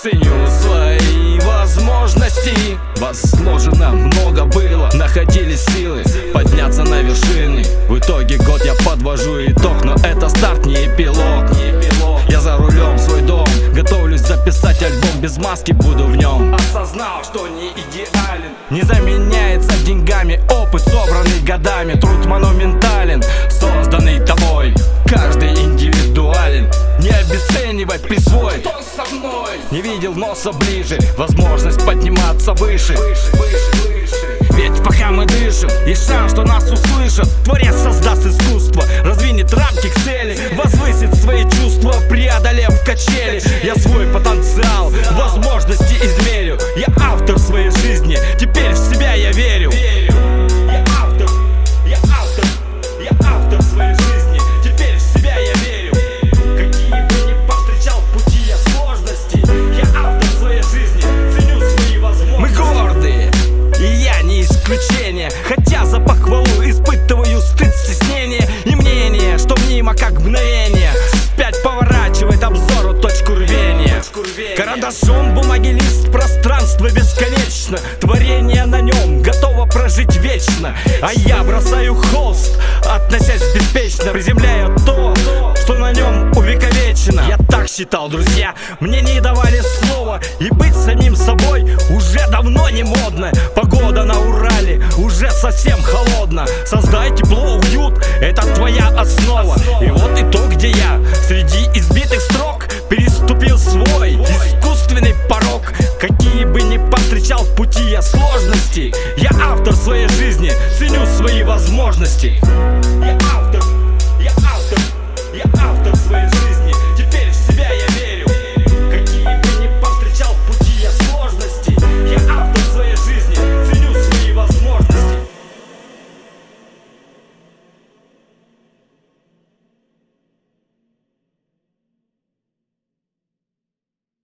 ценю свои возможности. Возложено много было, находились силы подняться на вершины. В итоге год я подвожу итог, но это старт, не эпилог. Я за рулем свой дом, готовлюсь записать альбом, без маски буду в нем. Осознал, что не идеален, не заменяется деньгами опыт, собранный годами. Труд монументален, созданный тобой, каждый индивидуален. Не обесценивай, присвой. Кто со мной? Не видел носа ближе, возможность подниматься выше. Ведь пока мы дышим, есть шанс, что нас услышат. Творец создаст искусство, раздвинет рамки к цели, возвысит свои чувства, преодолев качели. Я свой потенциал, возможности измерю. Я автор своей жизни, теперь в себя я верю. Я автор своей жизни, теперь в себя я верю. Какие бы ни повстречал в пути я сложности, я автор своей жизни, ценю свои возможности. Мы гордые, и я не исключение, хотя за похвалу испытываю стыд, стеснение и мнение, что мнимо как мгновение. Вспять поворачивает обзору точку рвения. Карандашом бумаги лист, пространство бесконечно, творение на нем готово прожить вечно. А я бросаю холст, относясь беспечно, приземляя то, что на нем увековечено. Я так считал, друзья, мне не давали слова, и быть самим собой уже давно не модно. Погода на Урале уже совсем холодно. Создай тепло, уют, это твоя основа. И вот и то, где я среди избитых строк переступил свой искусственный порог. Какие бы ни повстречал в пути я сложности, я автор своей жизни, ценю свои возможности. Я автор